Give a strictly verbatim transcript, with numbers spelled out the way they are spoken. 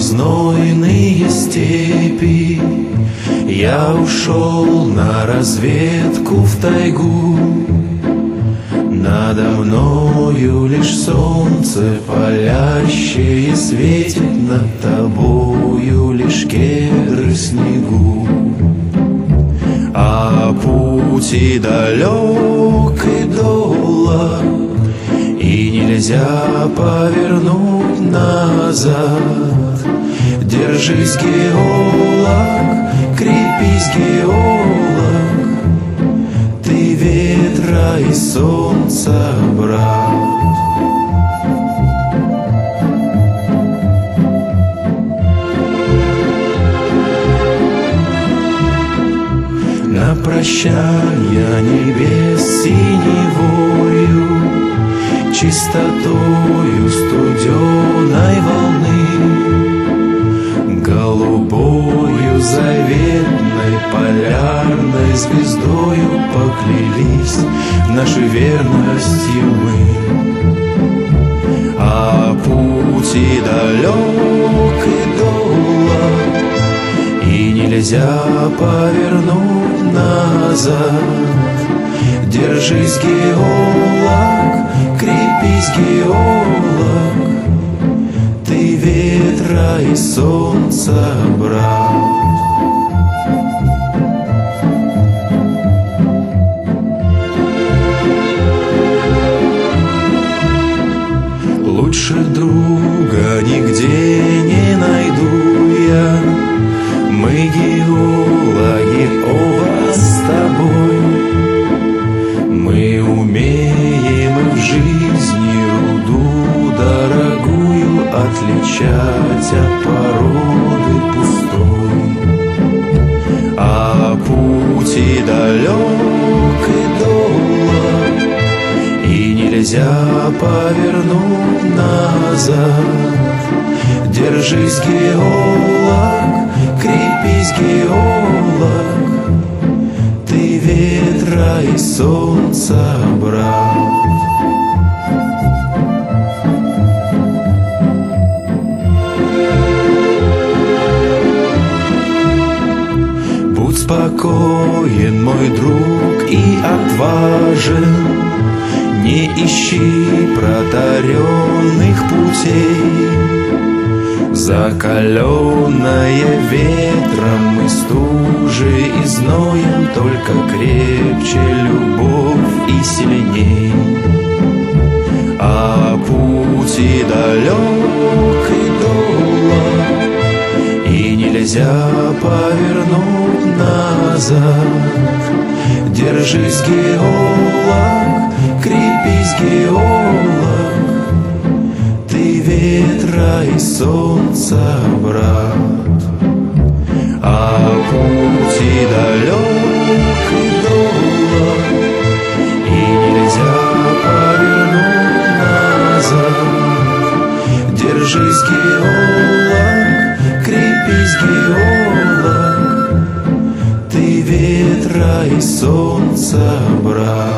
в знойные степи. Я ушел на разведку в тайгу. Надо мною лишь солнце палящее светит, над тобою лишь кедры в снегу. А пути далек и долг, и нельзя повернуть назад. Держись, геолог, крепись, геолог, ты ветра и солнца брат. На прощанье небес синевою, чистотою студеной волны, голубою заветной полярной звездою поклялись нашей верностью мы. А пути далек и долг, и нельзя повернуть назад. Держись, геолог, крепись, геолог, ты ветра и солнца брат. Лучше друга нигде не найду я. Мы геологи оба с тобой. Мы умеем в жизни руду дорогую отличать от породы пустой. А пути далек и долг, и нельзя повернуть назад. Держись, геолог, крепись, геолог, ты ветра и солнца брат. Будь спокоен, мой друг, и отважен, не ищи протаренных путей. Закаленная ветром и стужей и зноем, только крепче любовь и сильней. А пути далек и долг, и нельзя повернуть назад. Держись, геолог, крепись, геолог, ты ветра и солнца брат. А пути далек и долг, и нельзя повернуть назад. Держись, геолог, крепись, геолог, ты ветра и солнца брат.